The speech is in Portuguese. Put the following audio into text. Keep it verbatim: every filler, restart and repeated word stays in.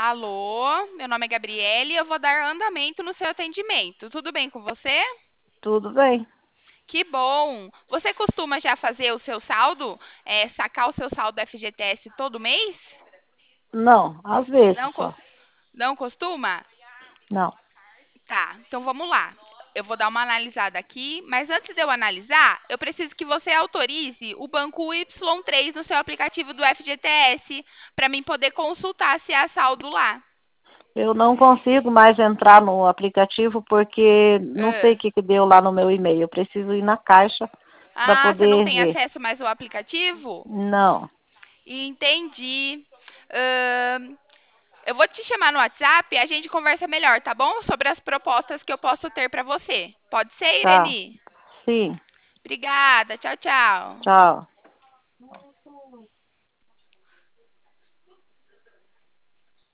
Alô, meu nome é Gabriele e eu vou dar andamento no seu atendimento. Tudo bem com você? Tudo bem. Que bom! Você costuma já fazer o seu saldo, é, sacar o seu saldo do F G T S todo mês? Não, às vezes Não, só. cos- não costuma? Não. Tá, então vamos lá. Eu vou dar uma analisada aqui, mas antes de eu analisar, eu preciso que você autorize o banco Y três no seu aplicativo do F G T S para mim poder consultar se há saldo lá. Eu não consigo mais entrar no aplicativo porque não sei Ah. o que, que deu lá no meu e-mail. Eu preciso ir na caixa para Ah, você não poder tem ver. acesso mais ao aplicativo? Não. Entendi. Ahn, eu vou te chamar no WhatsApp e a gente conversa melhor, tá bom? Sobre as propostas que eu posso ter para você. Pode ser, Tá. Irene? Sim. Obrigada. Tchau, tchau. Tchau.